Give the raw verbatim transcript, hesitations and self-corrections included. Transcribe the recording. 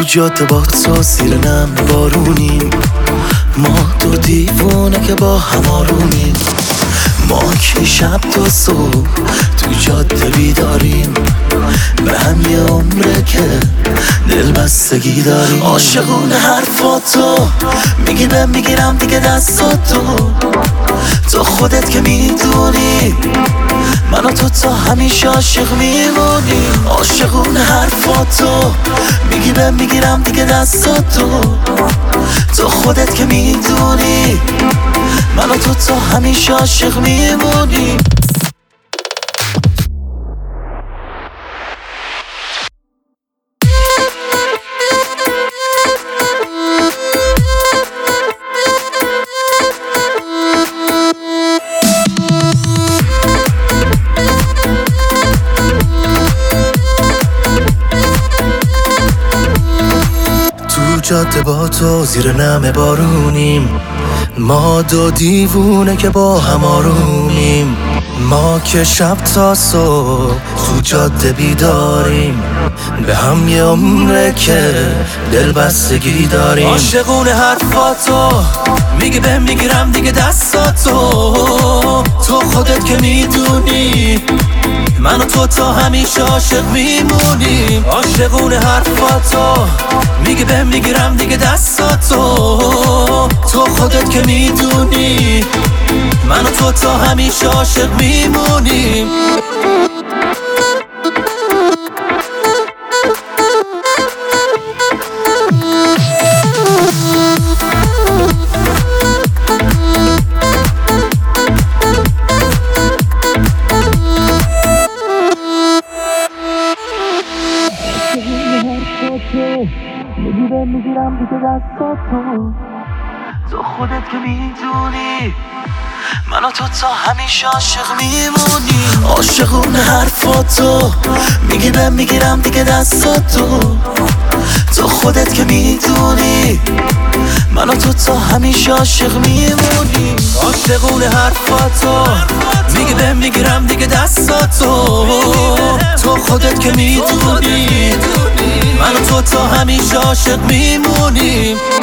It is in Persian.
جاده با تو زیر نم بارونیم، ما دو دیوونه که با هم آرومیم. ما که شب تا صبح تو جاده بیداریم، به هم یه عمره که دل بستگی داریم. عاشقون حرفاتو میگی بهم میگیرم دیگه دستاتو، تو خودت که میدونی من و تو تا همیشه عاشق میمونیم. عاشقون حرفاتو میگی بهم میگیرم دیگه دستاتو، تو خودت که میدونی من و تو تا همیشه عاشق میمونیم. جاده با تو زیر نم بارونیم، ما دو دیوونه که با هم آرومیم. ما که شب تا صبح تو جاده بیداریم، به هم یه عمره که دل بستگی داریم. عاشقون حرفاتو میگی بهم میگیرم دیگه دستاتو، تو خودت که میدونی من و تو تا همیشه عاشق میمونیم. عاشقون حرفاتو میگی بهم میگیرم دیگه دستاتو، تو خودت که میدونی من و تو تا همیشه عاشق میمونیم. میگی بهم میگیرم دیگه دستاتو، تو خودت که میدونی من و تو تا همیشه عاشق میمونیم. عاشقون حرفاتو میگی بهم میگیرم دیگه دستاتو، تو خودت که میدونی من و تو تا همیشه عاشق میمونیم. عاشقون حرفاتو میگی بهم میگیرم دیگه دستاتو، تو خودت که میدونی من و تو تا همیشه عاشق میمونیم.